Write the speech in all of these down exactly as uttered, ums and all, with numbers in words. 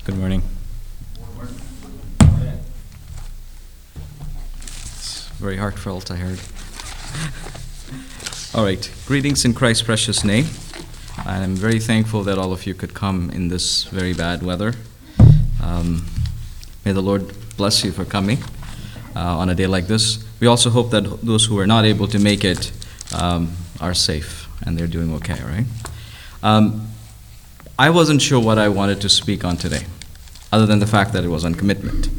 Good morning. It's very heartfelt, I heard. All right. Greetings in Christ's precious name. I'm very thankful that all of you could come in this very bad weather. Um, may the Lord bless you for coming uh, on a day like this. We also hope that those who are not able to make it um, are safe and they're doing okay, right? Um, I wasn't sure what I wanted to speak on today, other than the fact that it was on commitment.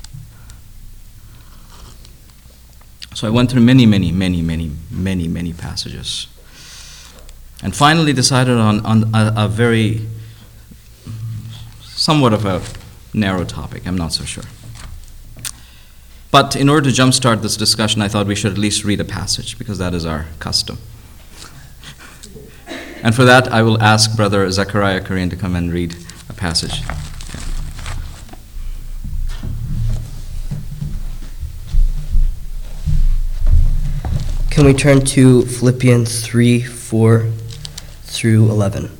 So I went through many, many, many, many, many, many passages, and finally decided on, on a, a very, somewhat of a narrow topic. I'm not so sure. But in order to jumpstart this discussion, I thought we should at least read a passage, because that is our custom. And for that, I will ask Brother Zechariah Korean to come and read a passage. Okay. Can we turn to Philippians three, four through eleven?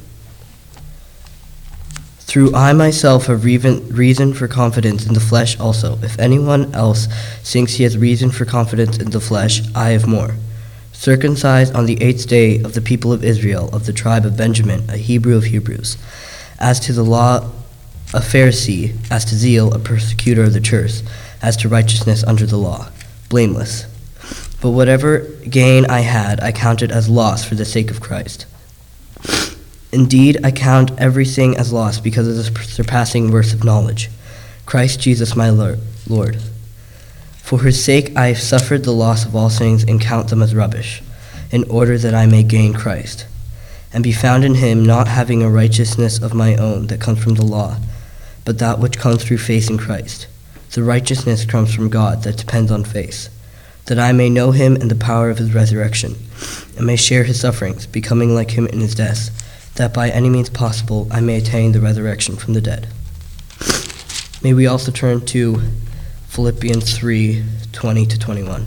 Through I myself have reason for confidence in the flesh also. If anyone else thinks he has reason for confidence in the flesh, I have more. Circumcised on the eighth day of the people of Israel, of the tribe of Benjamin, a Hebrew of Hebrews. As to the law, a Pharisee. As to zeal, a persecutor of the church. As to righteousness under the law, blameless. But whatever gain I had, I counted as loss for the sake of Christ. Indeed, I count everything as loss because of the surpassing worth of knowledge. Christ Jesus my Lord. For his sake I have suffered the loss of all things and count them as rubbish, in order that I may gain Christ, and be found in him, not having a righteousness of my own that comes from the law, but that which comes through faith in Christ. The righteousness comes from God that depends on faith, that I may know him and the power of his resurrection, and may share his sufferings, becoming like him in his death, that by any means possible I may attain the resurrection from the dead. May we also turn to Philippians three, twenty to twenty-one.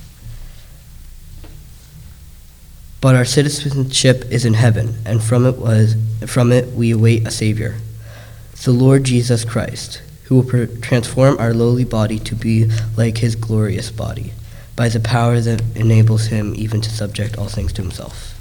But our citizenship is in heaven, and from it was from it we await a Savior, the Lord Jesus Christ, who will transform our lowly body to be like his glorious body, by the power that enables him even to subject all things to himself.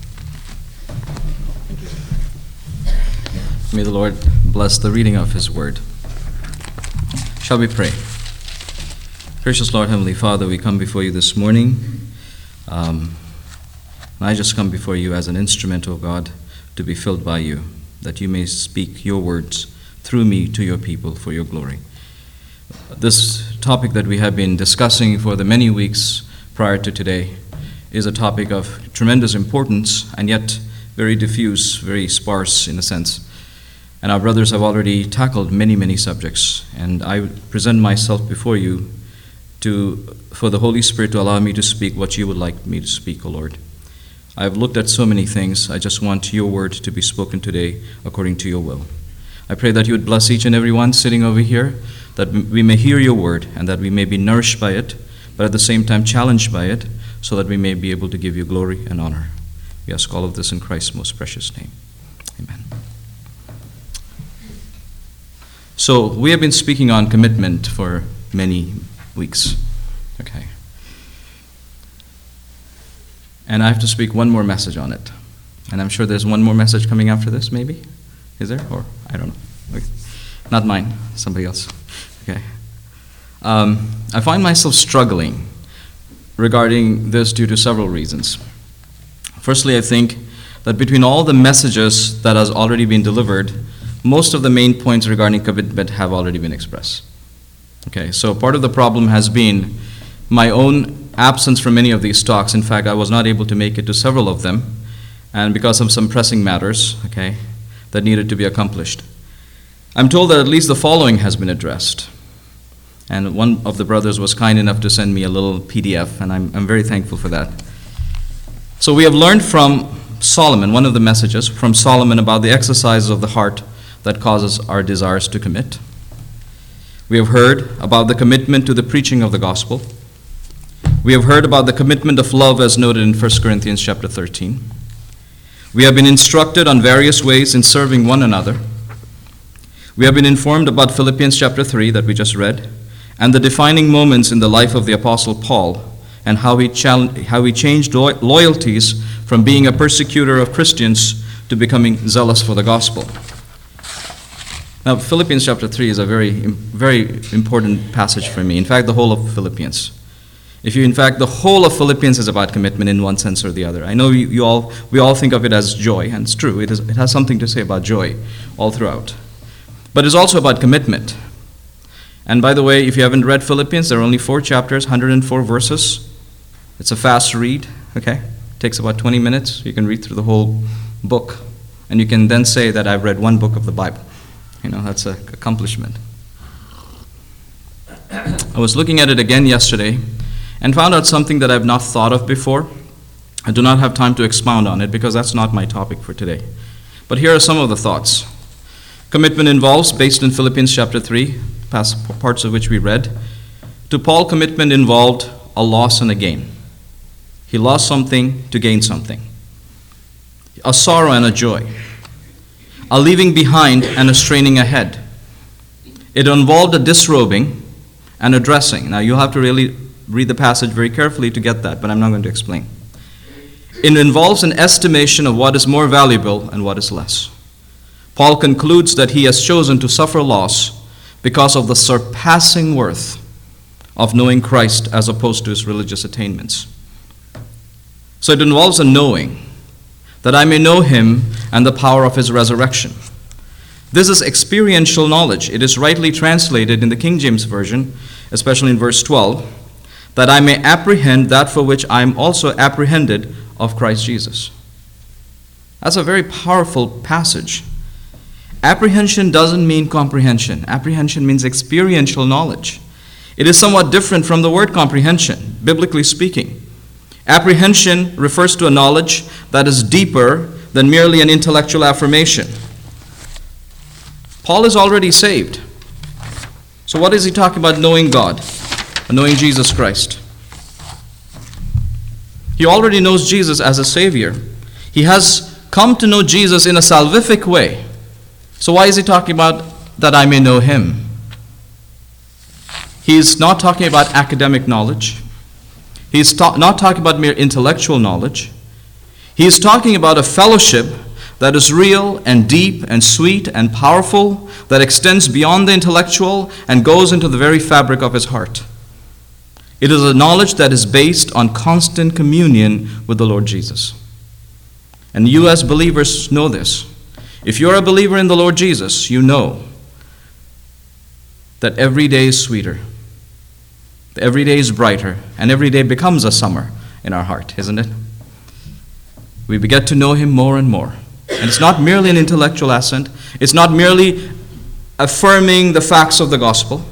May the Lord bless the reading of his word. Shall we pray? Gracious Lord, Heavenly Father, we come before you this morning. Um, and I just come before you as an instrument, O God, to be filled by you, that you may speak your words through me to your people for your glory. This topic that we have been discussing for the many weeks prior to today is a topic of tremendous importance and yet very diffuse, very sparse in a sense. And our brothers have already tackled many, many subjects, and I present myself before you to, for the Holy Spirit to allow me to speak what you would like me to speak, O Lord. I have looked at so many things. I just want your word to be spoken today according to your will. I pray that you would bless each and every one sitting over here, that we may hear your word and that we may be nourished by it, but at the same time challenged by it, so that we may be able to give you glory and honor. We ask all of this in Christ's most precious name. Amen. So we have been speaking on commitment for many weeks. Okay. And I have to speak one more message on it. And I'm sure there's one more message coming after this, maybe? Is there? Or I don't know. Okay. Not mine, somebody else. Okay. Um, I find myself struggling regarding this due to several reasons. Firstly, I think that between all the messages that has already been delivered, most of the main points regarding commitment have already been expressed. Okay, so part of the problem has been my own absence from many of these talks. In fact, I was not able to make it to several of them, and because of some pressing matters, okay, that needed to be accomplished. I'm told that at least the following has been addressed. And one of the brothers was kind enough to send me a little P D F, and I'm, I'm very thankful for that. So we have learned from Solomon, one of the messages from Solomon about the exercises of the heart that causes our desires to commit. We have heard about the commitment to the preaching of the gospel. We have heard about the commitment of love as noted in First Corinthians chapter thirteen. We have been instructed on various ways in serving one another. We have been informed about Philippians chapter three that we just read, and the defining moments in the life of the Apostle Paul, and how he, chal- how he changed lo- loyalties from being a persecutor of Christians to becoming zealous for the gospel. Now, Philippians chapter three is a very, very important passage for me. In fact, the whole of Philippians. If you, in fact, the whole of Philippians is about commitment in one sense or the other. I know you, you all, we all think of it as joy, and it's true. It, is, it has something to say about joy all throughout. But it's also about commitment. And by the way, if you haven't read Philippians, there are only four chapters, one hundred four verses. It's a fast read, okay? It takes about twenty minutes. You can read through the whole book. And you can then say that I've read one book of the Bible. You know, that's an accomplishment. I was looking at it again yesterday and found out something that I've not thought of before. I do not have time to expound on it because that's not my topic for today. But here are some of the thoughts. Commitment involves, based in Philippians chapter three, past parts of which we read, to Paul, commitment involved a loss and a gain. He lost something to gain something. A sorrow and a joy. A leaving behind and a straining ahead. It involved a disrobing and a dressing. Now you'll have to really read the passage very carefully to get that, but I'm not going to explain. It involves an estimation of what is more valuable and what is less. Paul concludes that he has chosen to suffer loss because of the surpassing worth of knowing Christ as opposed to his religious attainments. So it involves a knowing, that I may know him and the power of his resurrection. This is experiential knowledge. It is rightly translated in the King James Version, especially in verse twelve, that I may apprehend that for which I am also apprehended of Christ Jesus. That's a very powerful passage. Apprehension doesn't mean comprehension. Apprehension means experiential knowledge. It is somewhat different from the word comprehension, biblically speaking. Apprehension refers to a knowledge that is deeper than merely an intellectual affirmation. Paul is already saved. So what is he talking about knowing God, knowing Jesus Christ? He already knows Jesus as a Savior. He has come to know Jesus in a salvific way. So why is he talking about that I may know him? He's not talking about academic knowledge. He's ta- not talking about mere intellectual knowledge. He's talking about a fellowship that is real and deep and sweet and powerful, that extends beyond the intellectual and goes into the very fabric of his heart. It is a knowledge that is based on constant communion with the Lord Jesus. And you as believers know this. If you're a believer in the Lord Jesus, you know that every day is sweeter, every day is brighter, and every day becomes a summer in our heart, isn't it? We get to know him more and more. And it's not merely an intellectual assent. It's not merely affirming the facts of the gospel.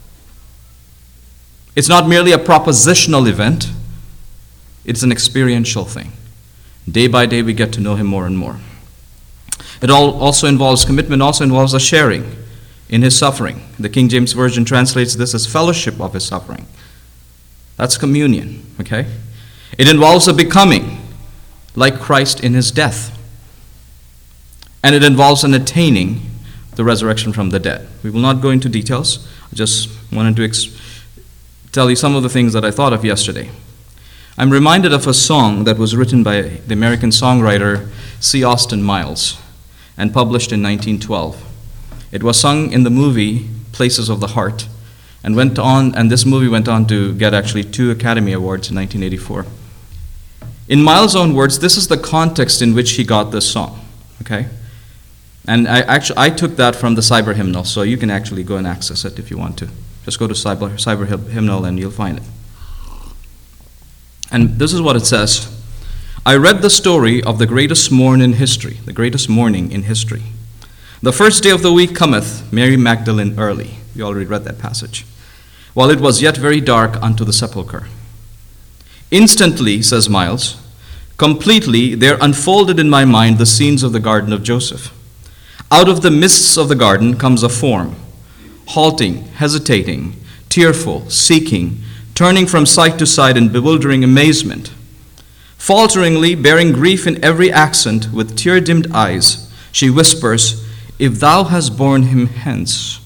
It's not merely a propositional event. It's an experiential thing. Day by day we get to know him more and more. It all also involves, commitment also involves a sharing in his suffering. The King James Version translates this as fellowship of his suffering. That's communion, okay? It involves a becoming like Christ in his death. And it involves an attaining the resurrection from the dead. We will not go into details. I just wanted to ex- tell you some of the things that I thought of yesterday. I'm reminded of a song that was written by the American songwriter C. Austin Miles and published in nineteen twelve. It was sung in the movie Places of the Heart, and went on, and this movie went on to get actually two Academy Awards in nineteen eighty-four. In Miles' own words, this is the context in which he got this song, okay? And I actually I took that from the Cyber Hymnal, so you can actually go and access it if you want to. Just go to Cyber, Cyber Hymnal and you'll find it. And this is what it says. I read the story of the greatest morn in history, the greatest morning in history. The first day of the week cometh, Mary Magdalene early. We already read that passage. While it was yet very dark unto the sepulchre. Instantly, says Miles, completely there unfolded in my mind the scenes of the garden of Joseph. Out of the mists of the garden comes a form, halting, hesitating, tearful, seeking, turning from side to side in bewildering amazement. Falteringly, bearing grief in every accent, with tear-dimmed eyes, she whispers, if thou hast borne him hence.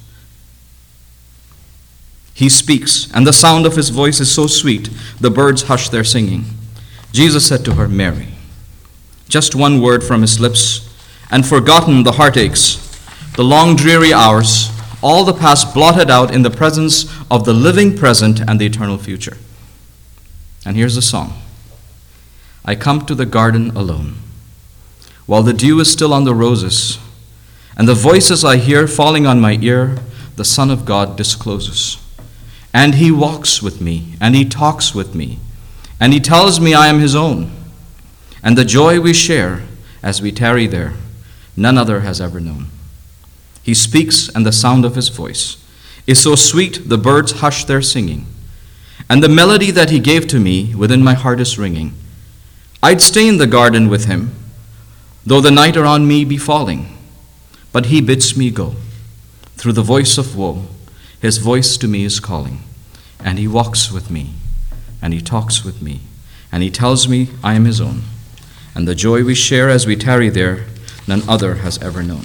He speaks, and the sound of his voice is so sweet, the birds hush their singing. Jesus said to her, Mary. Just one word from his lips, and forgotten the heartaches, the long dreary hours, all the past blotted out in the presence of the living present and the eternal future. And here's the song. I come to the garden alone, while the dew is still on the roses, and the voices I hear falling on my ear, the Son of God discloses. And he walks with me, and he talks with me, and he tells me I am his own. And the joy we share as we tarry there, none other has ever known. He speaks, and the sound of his voice is so sweet the birds hush their singing. And the melody that he gave to me within my heart is ringing. I'd stay in the garden with him, though the night around me be falling. But he bids me go. Through the voice of woe, his voice to me is calling. And he walks with me, and he talks with me, and he tells me I am his own. And the joy we share as we tarry there, none other has ever known.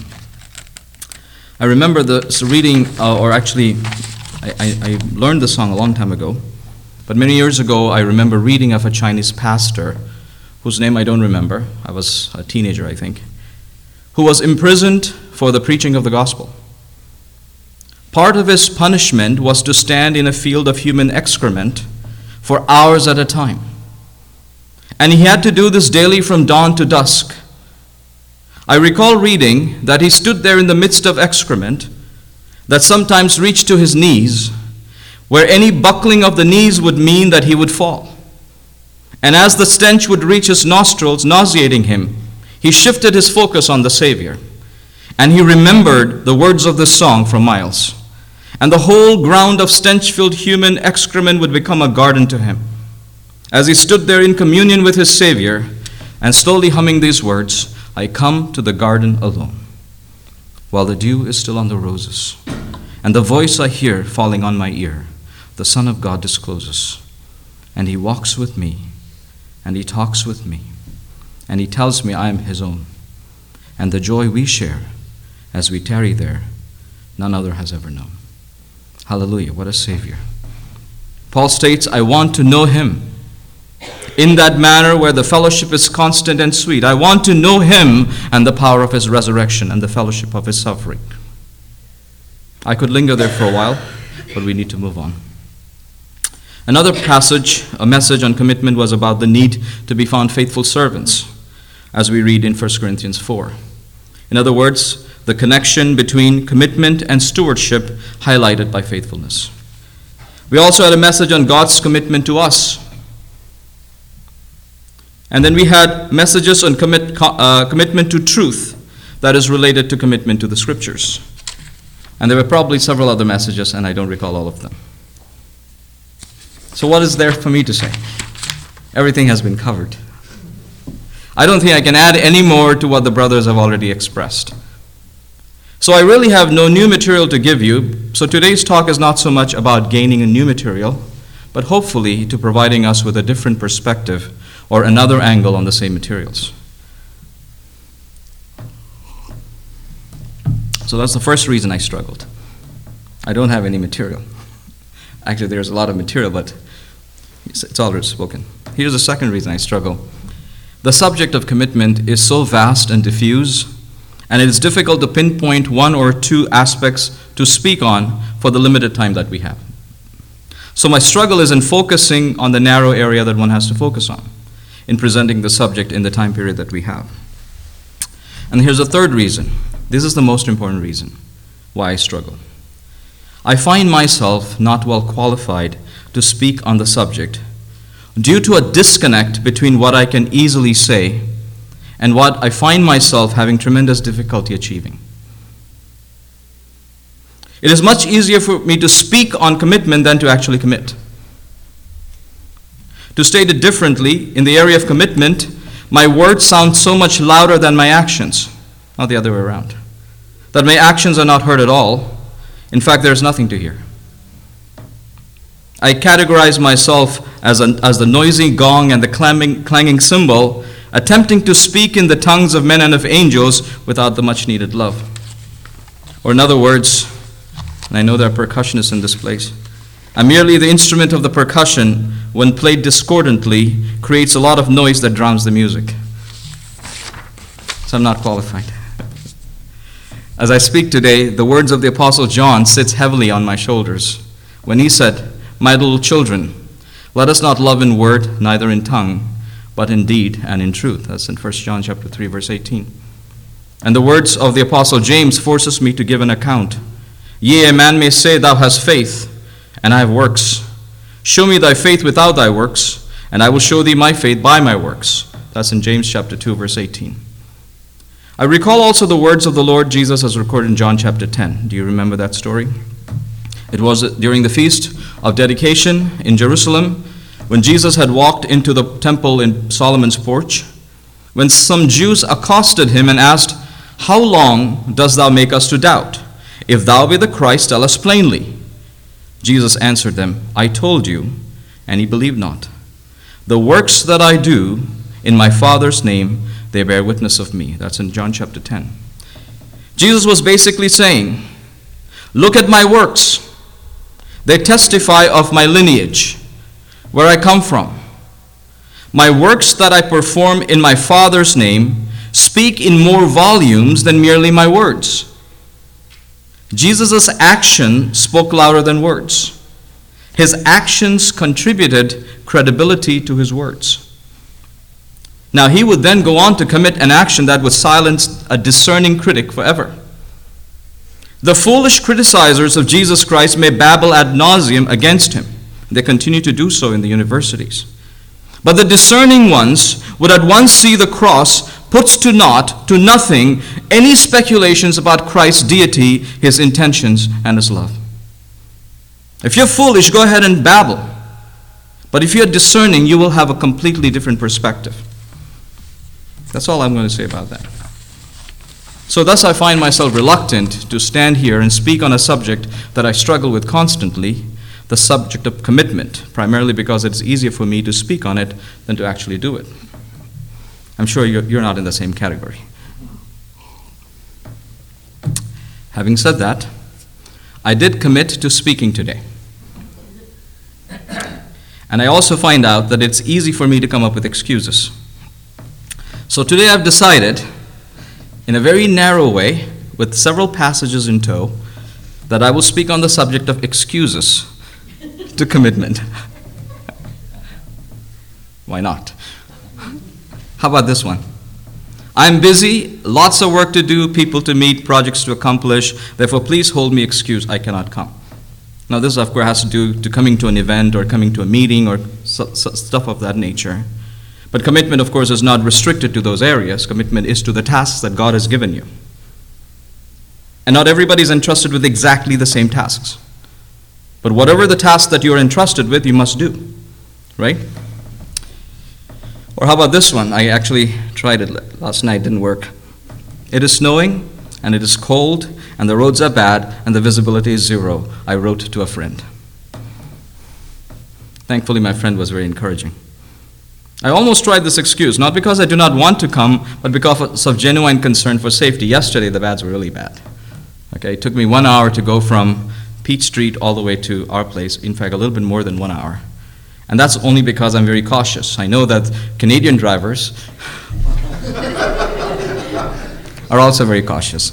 I remember the so reading, uh, or actually, I, I, I learned the song a long time ago, but many years ago I remember reading of a Chinese pastor, whose name I don't remember, I was a teenager I think, who was imprisoned for the preaching of the gospel. Part of his punishment was to stand in a field of human excrement for hours at a time. And he had to do this daily from dawn to dusk. I recall reading that he stood there in the midst of excrement that sometimes reached to his knees, where any buckling of the knees would mean that he would fall. And as the stench would reach his nostrils, nauseating him, he shifted his focus on the Savior. And he remembered the words of this song from Miles. And the whole ground of stench-filled human excrement would become a garden to him. As he stood there in communion with his Savior, and slowly humming these words, I come to the garden alone, while the dew is still on the roses, and the voice I hear falling on my ear, the Son of God discloses. And he walks with me, and he talks with me, and he tells me I am his own. And the joy we share as we tarry there, none other has ever known. Hallelujah, what a Savior. Paul states, I want to know him in that manner where the fellowship is constant and sweet. I want to know him and the power of his resurrection and the fellowship of his suffering. I could linger there for a while, but we need to move on. Another passage, a message on commitment, was about the need to be found faithful servants, as we read in First Corinthians four. In other words, the connection between commitment and stewardship highlighted by faithfulness. We also had a message on God's commitment to us. And then we had messages on commit, uh, commitment to truth that is related to commitment to the Scriptures. And there were probably several other messages, and I don't recall all of them. So what is there for me to say? Everything has been covered. I don't think I can add any more to what the brothers have already expressed. So I really have no new material to give you, so today's talk is not so much about gaining a new material, but hopefully to providing us with a different perspective or another angle on the same materials. So that's the first reason I struggled. I don't have any material. Actually, there's a lot of material, but it's already spoken. Here's the second reason I struggle. The subject of commitment is so vast and diffuse, and it is difficult to pinpoint one or two aspects to speak on for the limited time that we have. So my struggle is in focusing on the narrow area that one has to focus on in presenting the subject in the time period that we have. And here's a third reason. This is the most important reason why I struggle. I find myself not well qualified to speak on the subject due to a disconnect between what I can easily say and what I find myself having tremendous difficulty achieving. It is much easier for me to speak on commitment than to actually commit. To state it differently, in the area of commitment, my words sound so much louder than my actions, not the other way around. That my actions are not heard at all. In fact, there is nothing to hear. I categorize myself as, a, as the noisy gong and the clanging, clanging cymbal, attempting to speak in the tongues of men and of angels without the much needed love. Or in other words, and I know there are percussionists in this place, I'm merely the instrument of the percussion, when played discordantly, creates a lot of noise that drowns the music. So I'm not qualified. As I speak today, the words of the Apostle John sits heavily on my shoulders when he said, "My little children, let us not love in word, neither in tongue, but in deed and in truth." That's in First John chapter three, verse eighteen. And the words of the Apostle James forces me to give an account. "Yea, a man may say, Thou hast faith, and I have works. Show me thy faith without thy works, and I will show thee my faith by my works." That's in James chapter two, verse eighteen. I recall also the words of the Lord Jesus as recorded in John chapter ten. Do you remember that story? It was during the feast of dedication in Jerusalem, when Jesus had walked into the temple in Solomon's porch, when some Jews accosted him and asked, "How long dost thou make us to doubt? If thou be the Christ, tell us plainly." Jesus answered them, "I told you, and ye believe not. The works that I do in my Father's name, they bear witness of me." That's in John chapter ten. Jesus was basically saying, look at my works. They testify of my lineage, where I come from. My works that I perform in my Father's name speak in more volumes than merely my words. Jesus' action spoke louder than words. His actions contributed credibility to his words. Now, he would then go on to commit an action that would silence a discerning critic forever. The foolish criticizers of Jesus Christ may babble ad nauseum against him. They continue to do so in the universities. But the discerning ones would at once see the cross puts to naught, to nothing, any speculations about Christ's deity, his intentions, and his love. If you're foolish, go ahead and babble. But if you're discerning, you will have a completely different perspective. That's all I'm going to say about that. So thus I find myself reluctant to stand here and speak on a subject that I struggle with constantly, the subject of commitment, primarily because it's easier for me to speak on it than to actually do it. I'm sure you're, you're not in the same category. Having said that, I did commit to speaking today. And I also find out that it's easy for me to come up with excuses. So today I've decided, in a very narrow way, with several passages in tow, that I will speak on the subject of excuses to commitment. Why not? How about this one? I'm busy, lots of work to do, people to meet, projects to accomplish, therefore please hold me excuse, I cannot come. Now this of course has to do to coming to an event or coming to a meeting or so, so, stuff of that nature. But commitment of course is not restricted to those areas. Commitment is to the tasks that God has given you. And not everybody is entrusted with exactly the same tasks. But whatever the task that you're entrusted with, you must do, right? Or how about this one? I actually tried it last night, didn't work. It is snowing, and it is cold, and the roads are bad, and the visibility is zero. I wrote to a friend. Thankfully, my friend was very encouraging. I almost tried this excuse, not because I do not want to come, but because of genuine concern for safety. Yesterday, the bads were really bad. Okay, it took me one hour to go from Peach Street all the way to our place. In fact, a little bit more than one hour. And that's only because I'm very cautious. I know that Canadian drivers are also very cautious.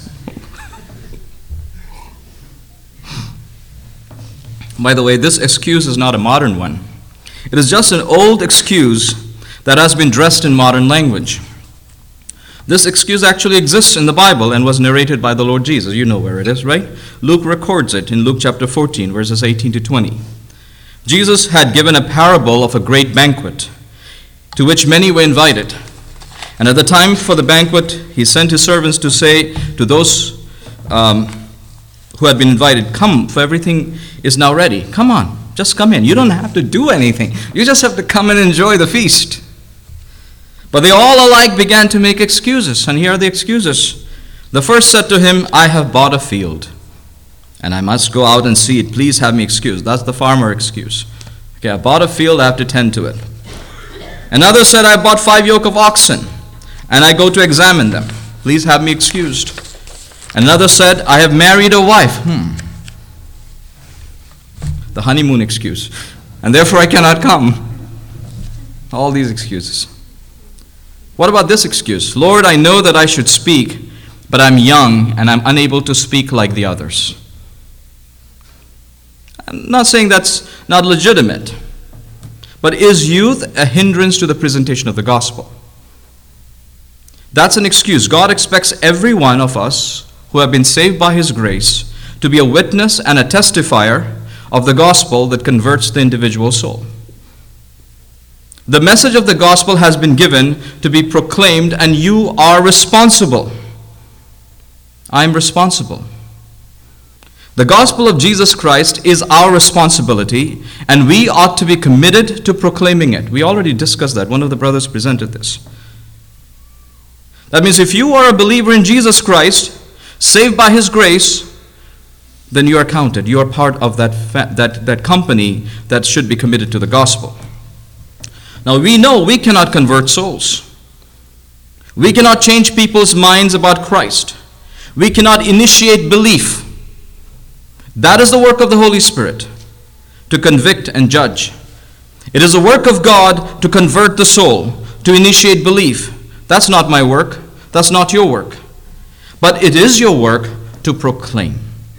By the way, this excuse is not a modern one. It is just an old excuse that has been dressed in modern language. This excuse actually exists in the Bible and was narrated by the Lord Jesus. You know where it is, right? Luke records it in Luke chapter fourteen, verses eighteen to twenty. Jesus had given a parable of a great banquet to which many were invited. And at the time for the banquet, he sent his servants to say to those um, who had been invited, "Come, for everything is now ready. Come on, just come in. You don't have to do anything. You just have to come and enjoy the feast." But they all alike began to make excuses, and here are the excuses. The first said to him, "I have bought a field, and I must go out and see it. Please have me excused." That's the farmer excuse. Okay, I bought a field, I have to tend to it. Another said, "I bought five yoke of oxen, and I go to examine them. Please have me excused." Another said, I have married a wife. Hmm. The honeymoon excuse. And therefore I cannot come. All these excuses. What about this excuse? Lord, I know that I should speak, but I'm young and I'm unable to speak like the others. I'm not saying that's not legitimate, but is youth a hindrance to the presentation of the gospel? That's an excuse. God expects every one of us who have been saved by His grace to be a witness and a testifier of the gospel that converts the individual soul. The message of the gospel has been given to be proclaimed, and you are responsible. I'm responsible. The gospel of Jesus Christ is our responsibility, and we ought to be committed to proclaiming it. We already discussed that. One of the brothers presented this. That means if you are a believer in Jesus Christ, saved by His grace, then you are counted. You are part of that, fa- that, that company that should be committed to the gospel. Now we know we cannot convert souls. We cannot change people's minds about Christ. We cannot initiate belief. That is the work of the Holy Spirit, to convict and judge. It is the work of God to convert the soul, to initiate belief. That's not my work. That's not your work. But it is your work to proclaim.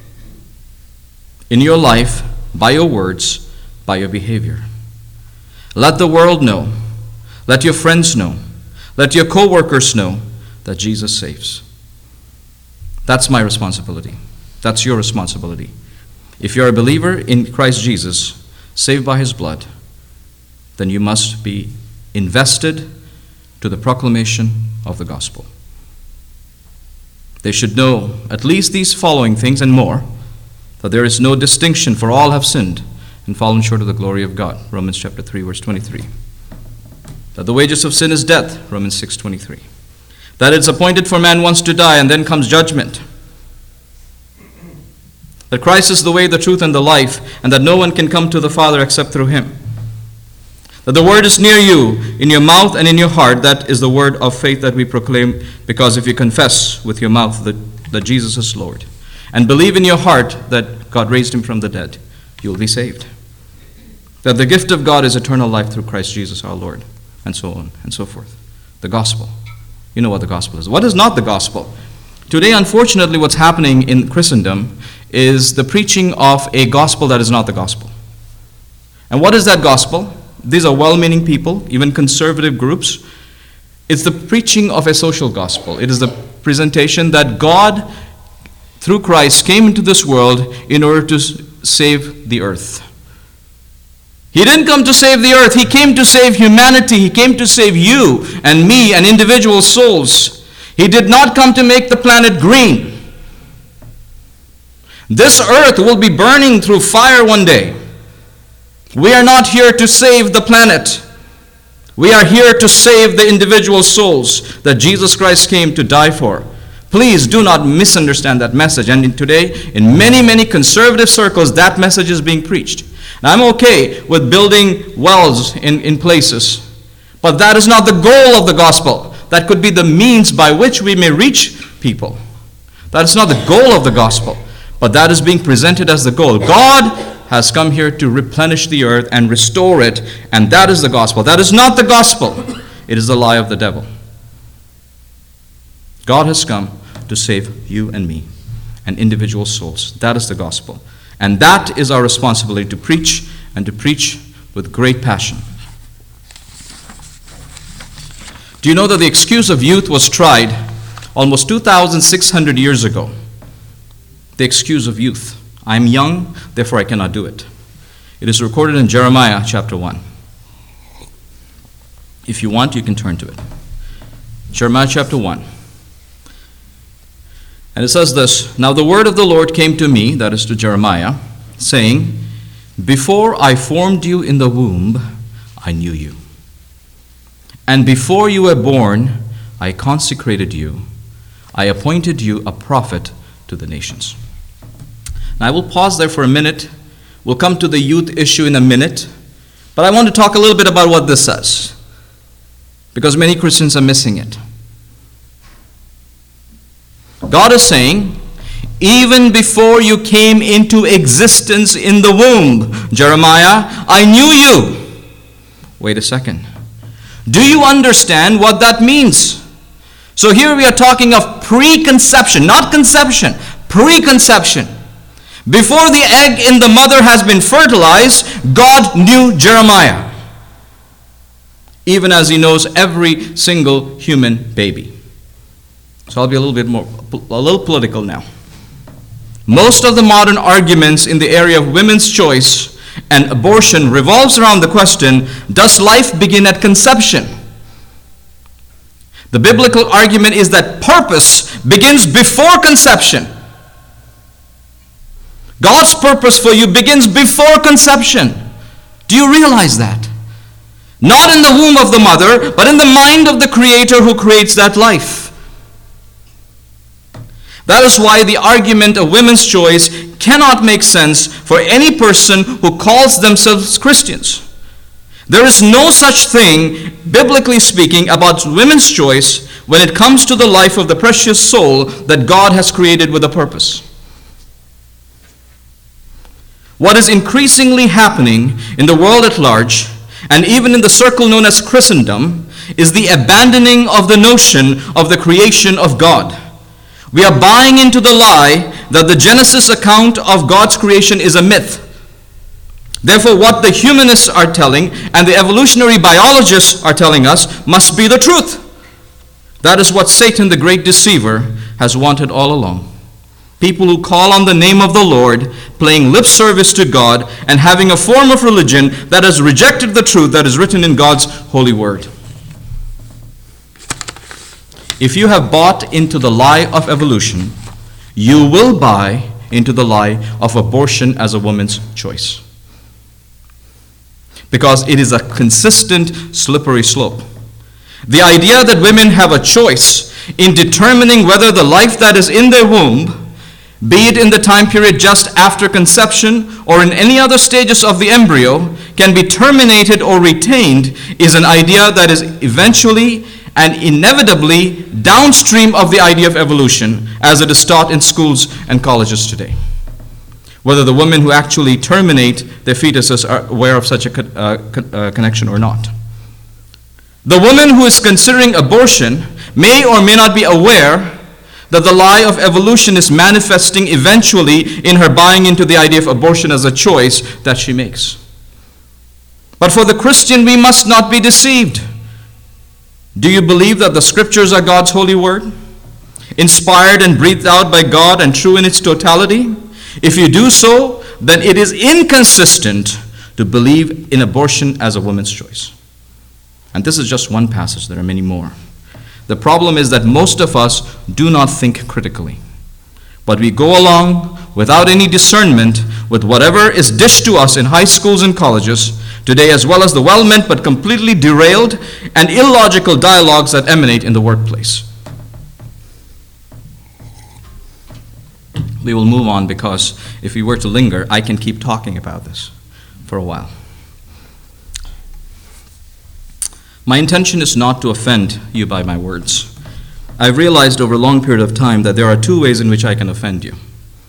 In your life, by your words, by your behavior. Let the world know. Let your friends know. Let your co-workers know that Jesus saves. That's my responsibility. That's your responsibility. If you're a believer in Christ Jesus, saved by His blood, then you must be invested to the proclamation of the gospel. They should know at least these following things and more, that there is no distinction, for all have sinned and fallen short of the glory of God. Romans chapter three, verse twenty-three. That the wages of sin is death. Romans six, twenty-three. That it's appointed for man once to die, and then comes judgment. That Christ is the way, the truth, and the life, and that no one can come to the Father except through Him. That the word is near you, in your mouth and in your heart. That is the word of faith that we proclaim, because if you confess with your mouth that, that Jesus is Lord, and believe in your heart that God raised Him from the dead, you will be saved. That the gift of God is eternal life through Christ Jesus our Lord, and so on and so forth. The gospel. You know what the gospel is. What is not the gospel? Today, unfortunately, what's happening in Christendom is the preaching of a gospel that is not the gospel. And what is that gospel? These are well-meaning people, even conservative groups. It's the preaching of a social gospel. It is the presentation that God, through Christ, came into this world in order to save the earth. He didn't come to save the earth. He came to save humanity. He came to save you and me and individual souls. He did not come to make the planet green. This earth will be burning through fire one day. We are not here to save the planet. We are here to save the individual souls that Jesus Christ came to die for. Please do not misunderstand that message. And in today, in many, many conservative circles, that message is being preached. Now, I'm okay with building wells in, in places, but that is not the goal of the gospel. That could be the means by which we may reach people. That is not the goal of the gospel, but that is being presented as the goal. God has come here to replenish the earth and restore it, and that is the gospel. That is not the gospel. It is the lie of the devil. God has come to save you and me and individual souls. That is the gospel. And that is our responsibility, to preach, and to preach with great passion. Do you know that the excuse of youth was tried almost two thousand six hundred years ago? The excuse of youth. I'm young, therefore I cannot do it. It is recorded in Jeremiah chapter one. If you want, you can turn to it. Jeremiah chapter one. And it says this, Now the word of the Lord came to me, that is to Jeremiah, saying, Before I formed you in the womb, I knew you. And before you were born, I consecrated you. I appointed you a prophet to the nations. Now I will pause there for a minute. We'll come to the youth issue in a minute. But I want to talk a little bit about what this says, because many Christians are missing it. God is saying even before you came into existence in the womb, Jeremiah, I knew you. Wait a second. Do you understand what that means? So here we are talking of preconception, not conception, preconception. Before the egg in the mother has been fertilized, God knew Jeremiah, even as he knows every single human baby. So I'll be a little bit more, a little political now. Most of the modern arguments in the area of women's choice and abortion revolves around the question, does life begin at conception? The biblical argument is that purpose begins before conception. God's purpose for you begins before conception. Do you realize that? Not in the womb of the mother, but in the mind of the Creator who creates that life. That is why the argument of women's choice cannot make sense for any person who calls themselves Christians. There is no such thing, biblically speaking, about women's choice when it comes to the life of the precious soul that God has created with a purpose. What is increasingly happening in the world at large, and even in the circle known as Christendom, is the abandoning of the notion of the creation of God. We are buying into the lie that the Genesis account of God's creation is a myth. Therefore, what the humanists are telling and the evolutionary biologists are telling us must be the truth. That is what Satan, the great deceiver, has wanted all along. People who call on the name of the Lord, paying lip service to God, and having a form of religion that has rejected the truth that is written in God's holy word. If you have bought into the lie of evolution, you will buy into the lie of abortion as a woman's choice. Because it is a consistent slippery slope. The idea that women have a choice in determining whether the life that is in their womb, be it in the time period just after conception or in any other stages of the embryo, can be terminated or retained, is an idea that is eventually and inevitably downstream of the idea of evolution as it is taught in schools and colleges today. Whether the women who actually terminate their fetuses are aware of such a co- uh, co- uh, connection or not. The woman who is considering abortion may or may not be aware that the lie of evolution is manifesting eventually in her buying into the idea of abortion as a choice that she makes. But for the Christian, we must not be deceived. Do you believe that the scriptures are God's holy word, inspired and breathed out by God and true in its totality? If you do so, then it is inconsistent to believe in abortion as a woman's choice. And this is just one passage. There are many more. The problem is that most of us do not think critically, but we go along without any discernment with whatever is dished to us in high schools and colleges today, as well as the well-meant but completely derailed and illogical dialogues that emanate in the workplace. We will move on because if we were to linger, I can keep talking about this for a while. My intention is not to offend you by my words. I've realized over a long period of time that there are two ways in which I can offend you.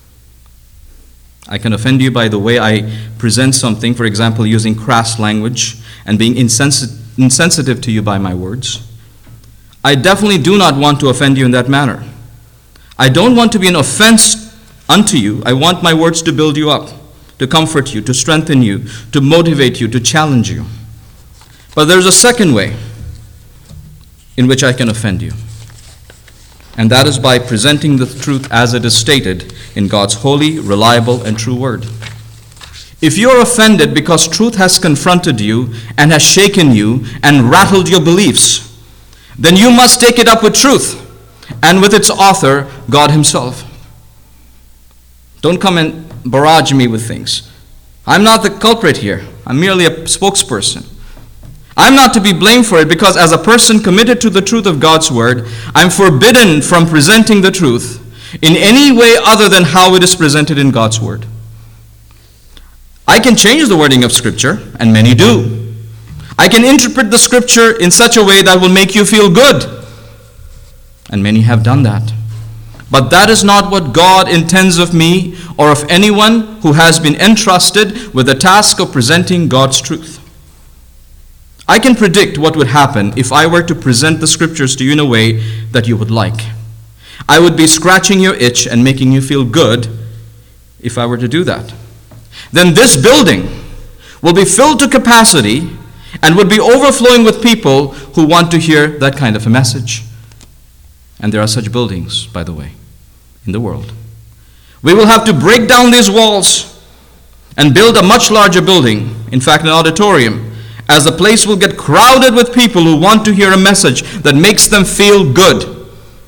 I can offend you by the way I present something, for example, using crass language and being insensi- insensitive to you by my words. I definitely do not want to offend you in that manner. I don't want to be an offense unto you. I want my words to build you up, to comfort you, to strengthen you, to motivate you, to challenge you. But there's a second way in which I can offend you. And that is by presenting the truth as it is stated in God's holy, reliable, and true word. If you're offended because truth has confronted you and has shaken you and rattled your beliefs, then you must take it up with truth and with its author, God himself. Don't come and barrage me with things. I'm not the culprit here. I'm merely a spokesperson. I'm not to be blamed for it because as a person committed to the truth of God's word, I'm forbidden from presenting the truth in any way other than how it is presented in God's word. I can change the wording of Scripture, and many do. I can interpret the Scripture in such a way that will make you feel good, and many have done that. But that is not what God intends of me or of anyone who has been entrusted with the task of presenting God's truth. I can predict what would happen if I were to present the scriptures to you in a way that you would like. I would be scratching your itch and making you feel good if I were to do that. Then this building will be filled to capacity and would be overflowing with people who want to hear that kind of a message. And there are such buildings, by the way, in the world. We will have to break down these walls and build a much larger building, in fact an auditorium, as the place will get crowded with people who want to hear a message that makes them feel good.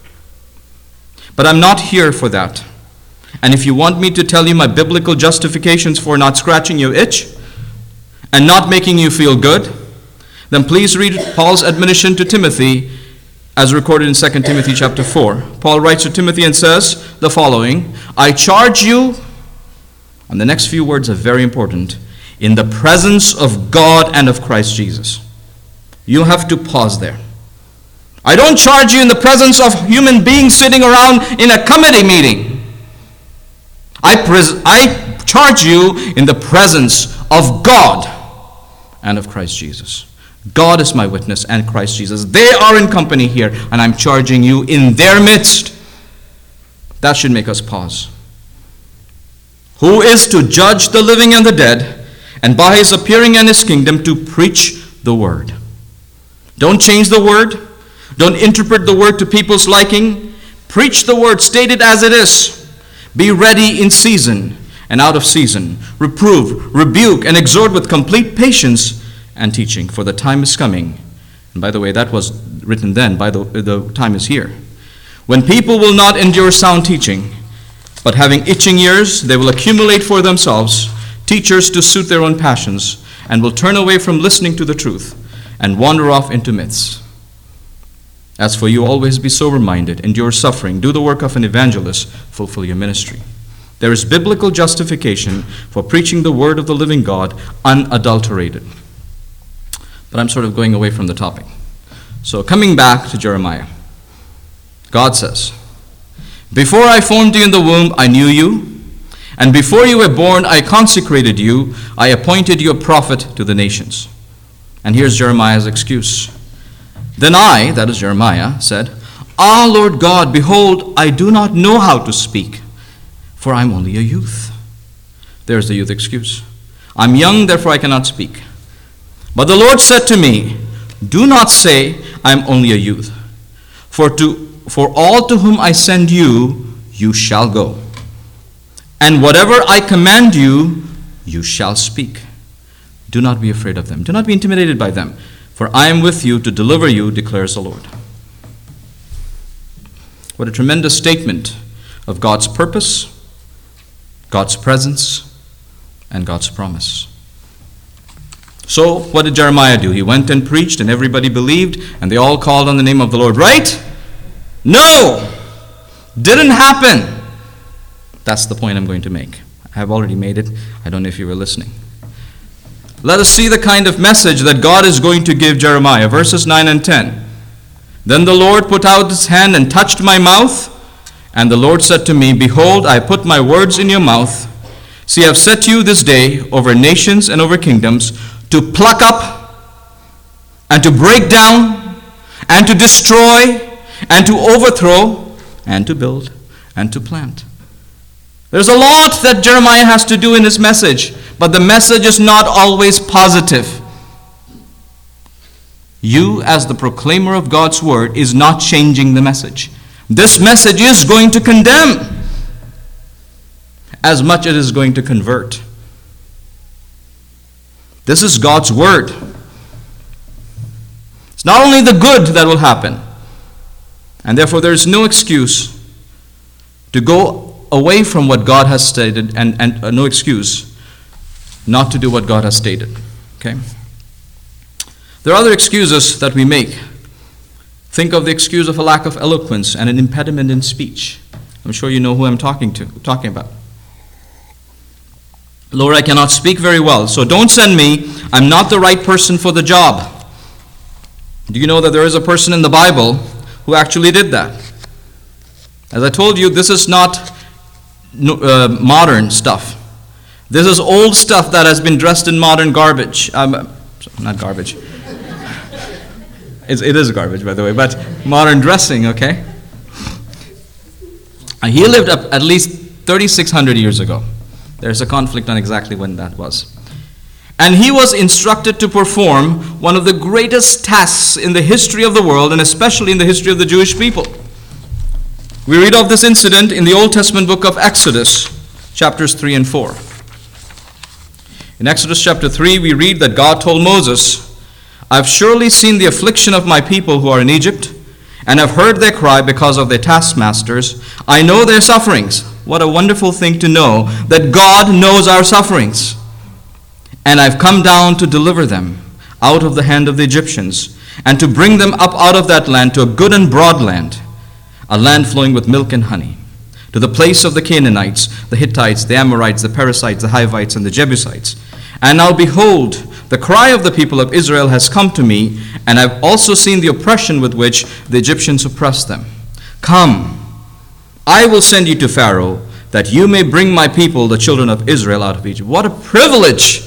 But I'm not here for that. And if you want me to tell you my biblical justifications for not scratching your itch and not making you feel good, then please read Paul's admonition to Timothy as recorded in Second Timothy chapter four. Paul writes to Timothy and says the following, I charge you, and the next few words are very important, in the presence of God and of Christ Jesus. You have to pause there. I don't charge you in the presence of human beings sitting around in a committee meeting. I, pres- I charge you in the presence of God and of Christ Jesus. God is my witness and Christ Jesus. They are in company here, and I'm charging you in their midst. That should make us pause. Who is to judge the living and the dead, and by his appearing and his kingdom to preach the word. Don't change the word. Don't interpret the word to people's liking. Preach the word, state it as it is. Be ready in season and out of season. Reprove, rebuke, and exhort with complete patience and teaching, for the time is coming. And by the way, that was written then, by the, the time is here, when people will not endure sound teaching, but having itching ears, they will accumulate for themselves teachers to suit their own passions, and will turn away from listening to the truth and wander off into myths. As for you, always be sober-minded, endure suffering, do the work of an evangelist, fulfill your ministry. There is biblical justification for preaching the word of the living God unadulterated. But I'm sort of going away from the topic. So coming back to Jeremiah, God says, before I formed you in the womb, I knew you, and before you were born, I consecrated you, I appointed you a prophet to the nations. And here's Jeremiah's excuse. Then I, that is Jeremiah, said, Ah, Lord God, behold, I do not know how to speak, for I'm only a youth. There's the youth excuse. I'm young, therefore I cannot speak. But the Lord said to me, do not say, I am only a youth. For to for all to whom I send you, you shall go. And whatever I command you, you shall speak. Do not be afraid of them. Do not be intimidated by them. For I am with you to deliver you, declares the Lord. What a tremendous statement of God's purpose, God's presence, and God's promise. So, what did Jeremiah do? He went and preached, and everybody believed, and they all called on the name of the Lord, right? No! Didn't happen. That's the point I'm going to make. I have already made it. I don't know if you were listening. Let us see the kind of message that God is going to give Jeremiah. Verses nine and ten. Then the Lord put out his hand and touched my mouth, and the Lord said to me, behold, I put my words in your mouth. See, I have set you this day over nations and over kingdoms, to pluck up and to break down and to destroy and to overthrow and to build and to plant. There's a lot that Jeremiah has to do in his message, but the message is not always positive. You, as the proclaimer of God's word, is not changing the message. This message is going to condemn as much as it is going to convert. This is God's word. It's not only the good that will happen, and therefore there is no excuse to go away from what God has stated, and, and uh, no excuse not to do what God has stated. Okay? There are other excuses that we make. Think of the excuse of a lack of eloquence and an impediment in speech. I'm sure you know who I'm talking to, talking about. Lord, I cannot speak very well, so don't send me. I'm not the right person for the job. Do you know that there is a person in the Bible who actually did that? As I told you, this is not uh, modern stuff. This is old stuff that has been dressed in modern garbage. Um, not garbage. It's, it is garbage, by the way, but modern dressing, okay? Uh, he lived up at least thirty-six hundred years ago. There's a conflict on exactly when that was. And he was instructed to perform one of the greatest tasks in the history of the world, and especially in the history of the Jewish people. We read of this incident in the Old Testament book of Exodus, chapters three and four. In Exodus chapter three, we read that God told Moses, "I've surely seen the affliction of my people who are in Egypt, and have heard their cry because of their taskmasters. I know their sufferings." What a wonderful thing to know that God knows our sufferings. "And I've come down to deliver them out of the hand of the Egyptians, and to bring them up out of that land to a good and broad land, a land flowing with milk and honey, to the place of the Canaanites, the Hittites, the Amorites, the Perizzites, the Hivites, and the Jebusites. And now behold, the cry of the people of Israel has come to me, and I've also seen the oppression with which the Egyptians oppress them. Come, I will send you to Pharaoh, that you may bring my people, the children of Israel, out of Egypt." What a privilege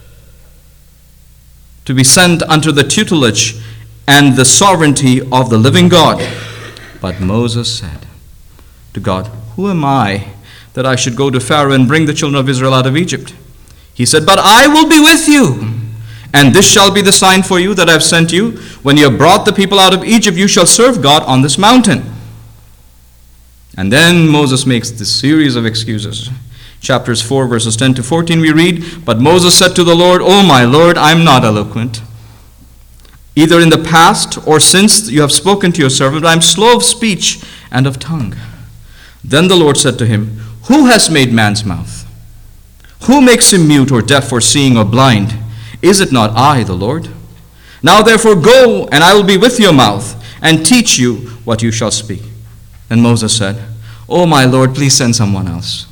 to be sent under the tutelage and the sovereignty of the living God. But Moses said to God, "Who am I that I should go to Pharaoh and bring the children of Israel out of Egypt?" He said, "But I will be with you, and this shall be the sign for you that I have sent you. When you have brought the people out of Egypt, you shall serve God on this mountain." And then Moses makes this series of excuses. Chapters four, verses ten to fourteen, we read, "But Moses said to the Lord, 'O my Lord, I am not eloquent, either in the past or since you have spoken to your servant, but I am slow of speech and of tongue.' Then the Lord said to him, 'Who has made man's mouth? Who makes him mute or deaf or seeing or blind? Is it not I, the Lord? Now therefore go, and I will be with your mouth, and teach you what you shall speak.' And Moses said, 'Oh my Lord, please send someone else.'"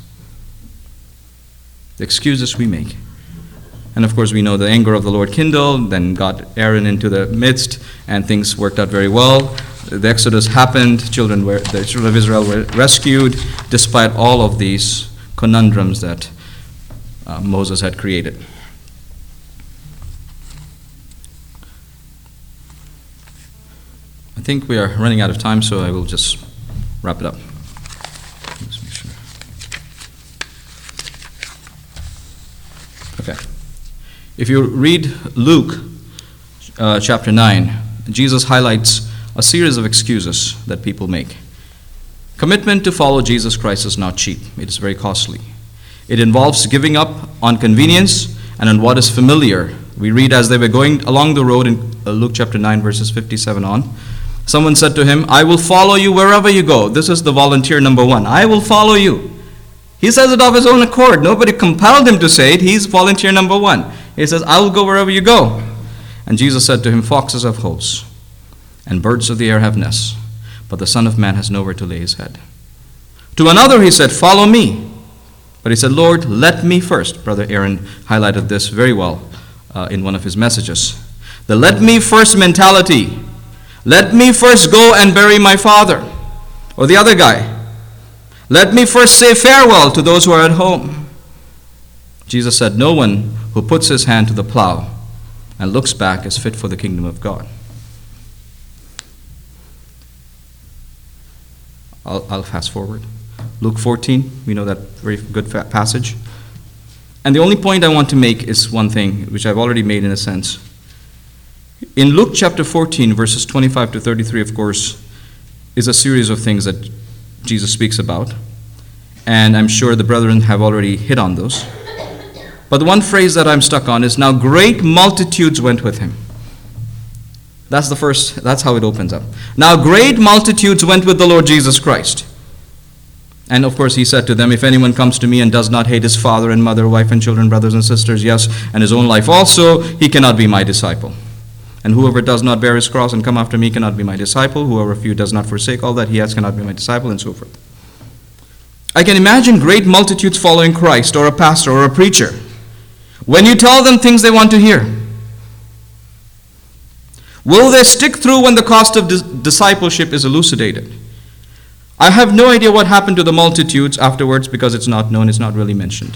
The excuses we make. And of course we know the anger of the Lord kindled, then got Aaron into the midst, and things worked out very well. The Exodus happened, children were, the children of Israel were rescued, despite all of these conundrums that uh, Moses had created. I think we are running out of time, so I will just wrap it up. Let's make sure. Okay. If you read Luke uh, chapter nine, Jesus highlights a series of excuses that people make. Commitment to follow Jesus Christ is not cheap. It is very costly. It involves giving up on convenience and on what is familiar. We read as they were going along the road in uh, Luke chapter nine, verses fifty-seven on, someone said to him, "I will follow you wherever you go." This is the volunteer number one. I will follow you. He says it of his own accord. Nobody compelled him to say it. He's volunteer number one. He says, "I will go wherever you go." And Jesus said to him, "Foxes have holes, and birds of the air have nests, but the Son of Man has nowhere to lay his head." To another he said, "Follow me." But he said, "Lord, let me first." Brother Aaron highlighted this very well uh, in one of his messages. The let me first mentality. Let me first go and bury my father. Or the other guy, let me first say farewell to those who are at home. Jesus said, "No one who puts his hand to the plow and looks back is fit for the kingdom of God." I'll, I'll fast forward. Luke fourteen, we know that very good fa- passage. And the only point I want to make is one thing, which I've already made in a sense. In Luke chapter fourteen, verses twenty-five to thirty-three, of course, is a series of things that Jesus speaks about. And I'm sure the brethren have already hit on those. But the one phrase that I'm stuck on is, "Now great multitudes went with him." That's the first, that's how it opens up. Now great multitudes went with the Lord Jesus Christ. And of course he said to them, "If anyone comes to me and does not hate his father and mother, wife and children, brothers and sisters, yes, and his own life also, he cannot be my disciple. And whoever does not bear his cross and come after me cannot be my disciple. Whoever of you does not forsake all that he has cannot be my disciple," and so forth. I can imagine great multitudes following Christ, or a pastor, or a preacher, when you tell them things they want to hear. Will they stick through when the cost of dis- discipleship is elucidated? I have no idea what happened to the multitudes afterwards because it's not known, it's not really mentioned.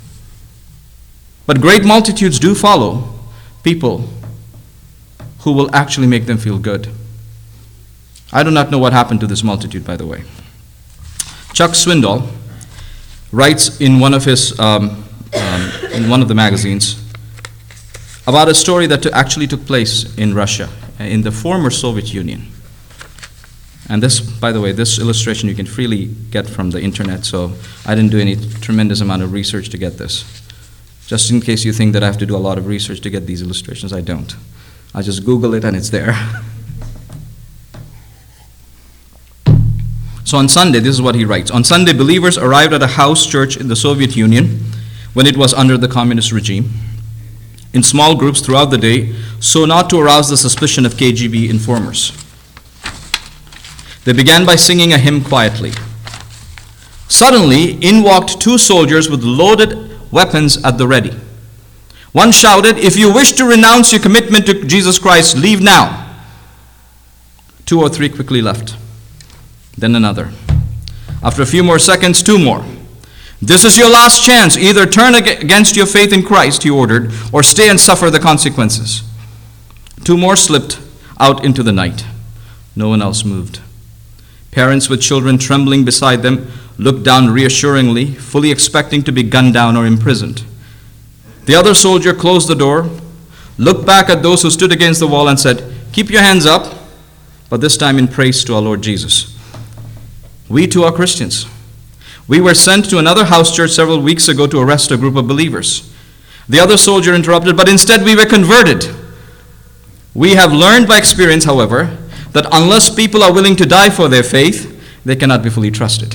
But great multitudes do follow people who will actually make them feel good. I do not know what happened to this multitude, by the way. Chuck Swindoll writes in one of his, um, um, in one of the magazines, about a story that actually took place in Russia, in the former Soviet Union. And this, by the way, this illustration you can freely get from the internet, so I didn't do any tremendous amount of research to get this. Just in case you think that I have to do a lot of research to get these illustrations, I don't. I just Google it and it's there. So on Sunday, this is what he writes. On Sunday, believers arrived at a house church in the Soviet Union when it was under the communist regime, in small groups throughout the day, so not to arouse the suspicion of K G B informers. They began by singing a hymn quietly. Suddenly, in walked two soldiers with loaded weapons at the ready. One shouted, "If you wish to renounce your commitment to Jesus Christ, leave now." Two or three quickly left. Then another. After a few more seconds, two more. "This is your last chance. Either turn against your faith in Christ," he ordered, "or stay and suffer the consequences." Two more slipped out into the night. No one else moved. Parents with children trembling beside them looked down reassuringly, fully expecting to be gunned down or imprisoned. The other soldier closed the door, looked back at those who stood against the wall and said, "Keep your hands up," but this time in praise to our Lord Jesus. We too are Christians. We were sent to another house church several weeks ago to arrest a group of believers. The other soldier interrupted, "But instead we were converted." We have learned by experience, however, that unless people are willing to die for their faith, they cannot be fully trusted.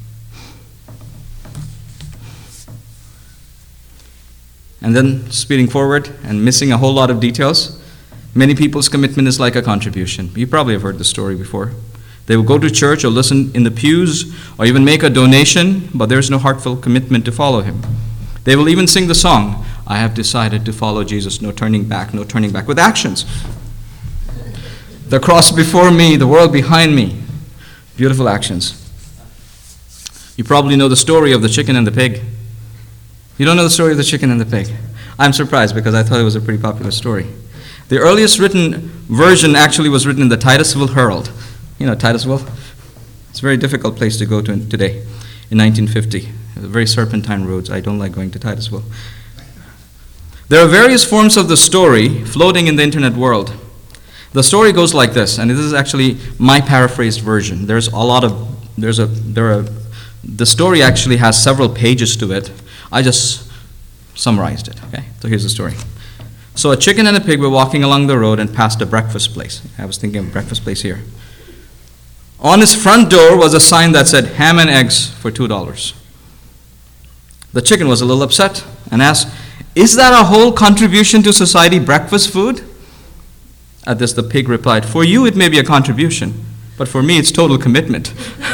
And then, speeding forward and missing a whole lot of details, many people's commitment is like a contribution. You probably have heard the story before. They will go to church or listen in the pews or even make a donation, but there's no heartfelt commitment to follow him. They will even sing the song, "I have decided to follow Jesus, no turning back, no turning back," with actions. The cross before me, the world behind me. Beautiful actions. You probably know the story of the chicken and the pig. You don't know the story of the chicken and the pig? I'm surprised because I thought it was a pretty popular story. The earliest written version actually was written in the Titusville Herald. You know Titusville? It's a very difficult place to go to today in nineteen fifty. Very serpentine roads. I don't like going to Titusville. There are various forms of the story floating in the internet world. The story goes like this, and this is actually my paraphrased version. There's a lot of, there's a, there are, the story actually has several pages to it. I just summarized it, okay? So here's the story. So a chicken and a pig were walking along the road and passed a breakfast place. I was thinking of breakfast place here. On his front door was a sign that said, "Ham and eggs for two dollars. The chicken was a little upset and asked, "Is that a whole contribution to society breakfast food?" At this, the pig replied, "For you it may be a contribution, but for me it's total commitment."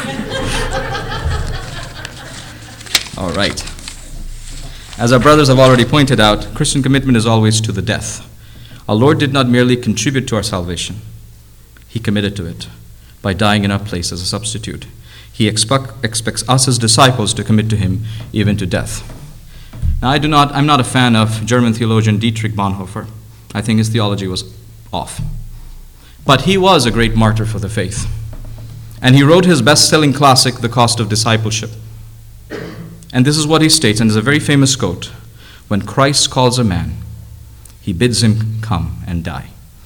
All right. As our brothers have already pointed out, Christian commitment is always to the death. Our Lord did not merely contribute to our salvation. He committed to it by dying in our place as a substitute. He expect, expects us as disciples to commit to him even to death. Now, I do not, I'm not a fan of German theologian Dietrich Bonhoeffer. I think his theology was off. But he was a great martyr for the faith. And he wrote his best-selling classic, The Cost of Discipleship. And this is what he states, and it's a very famous quote. When Christ calls a man, he bids him come and die.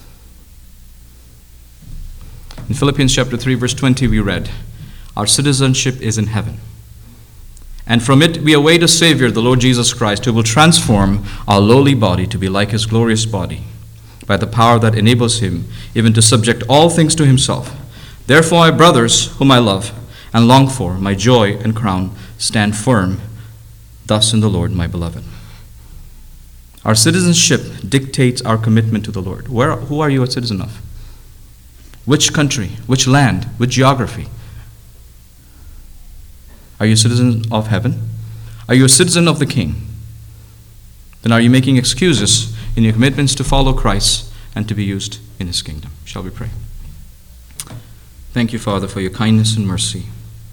In Philippians chapter three, verse twenty, we read, "Our citizenship is in heaven. And from it we await a Savior, the Lord Jesus Christ, who will transform our lowly body to be like his glorious body, by the power that enables him even to subject all things to himself. Therefore, my brothers, whom I love and long for, my joy and crown, stand firm thus in the Lord, my beloved." Our citizenship dictates our commitment to the Lord. Where, who are you a citizen of? Which country? Which land? Which geography? Are you a citizen of heaven? Are you a citizen of the King? Then are you making excuses in your commitments to follow Christ and to be used in his kingdom? Shall we pray? Thank you, Father, for your kindness and mercy.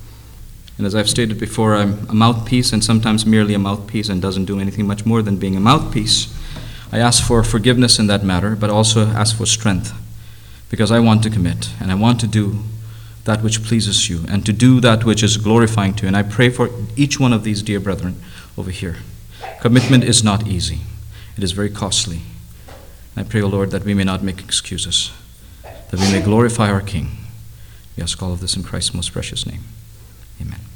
And as I've stated before, I'm a mouthpiece, and sometimes merely a mouthpiece and doesn't do anything much more than being a mouthpiece. I ask for forgiveness in that matter, but also ask for strength, because I want to commit, and I want to do that which pleases you, and to do that which is glorifying to you. And I pray for each one of these dear brethren over here. Commitment is not easy. It is very costly. And I pray, O Lord, that we may not make excuses, that we may glorify our King. We ask all of this in Christ's most precious name. Amen.